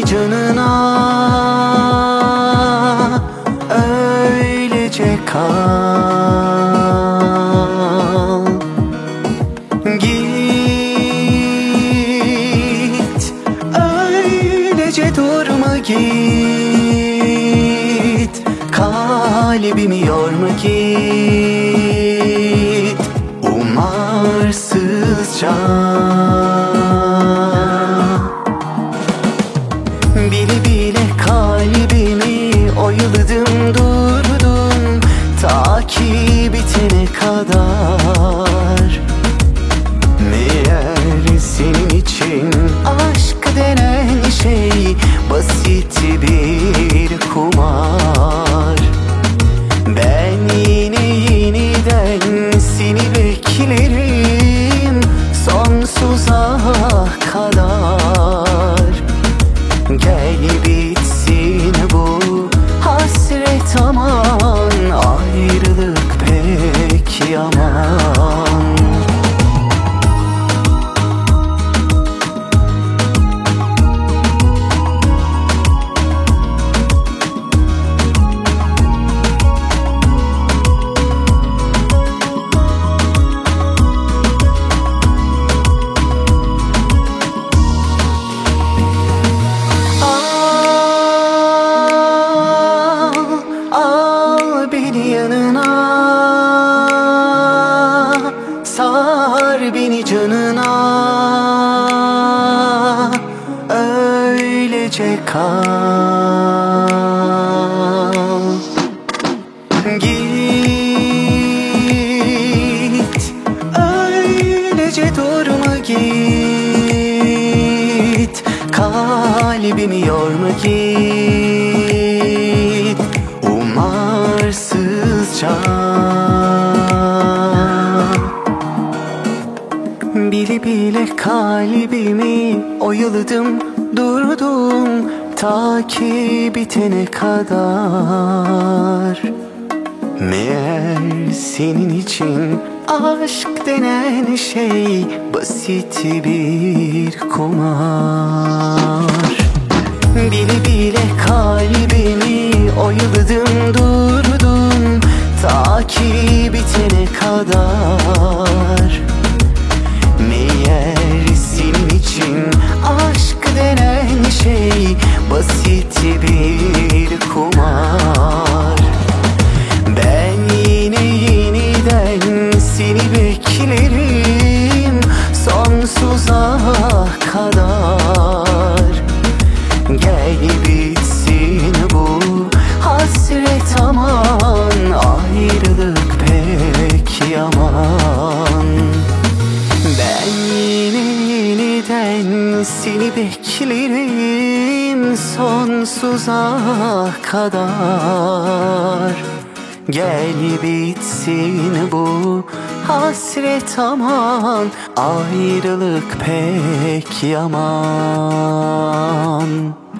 beni canına, öylece kal. Git, öylece durma git. Kalbimi yorma git, umarsızca. Bile bile kalbimi oyaladım durdum, ta ki bitene kadar. Meğer senin için aşk denen şey basit bir kumar. Ben yine yeniden seni beklerim sonsuza kadar. Gel bitsin bu hasret aman, ayrılık pek yaman. Sar beni canına, öylece kal. Git, öylece durma git. Kalbimi yorma git, umarsızca. Bile bile kalbimi oyaladım durdum, ta ki bitene kadar. Meğer senin için aşk denen şey basit bir kumar. Bile bile kalbimi oyaladım durdum, ta ki bitene kadar. Meğer senin için aşk denen şey basit bir kumar. Ben yine yeniden seni beklerim sonsuza kadar. Gel bitsin bu hasret aman, ayrılık pek yaman. Ben yine yeniden seni beklerim sonsuza kadar. Gel bitsin bu hasret aman, ayrılık pek yaman.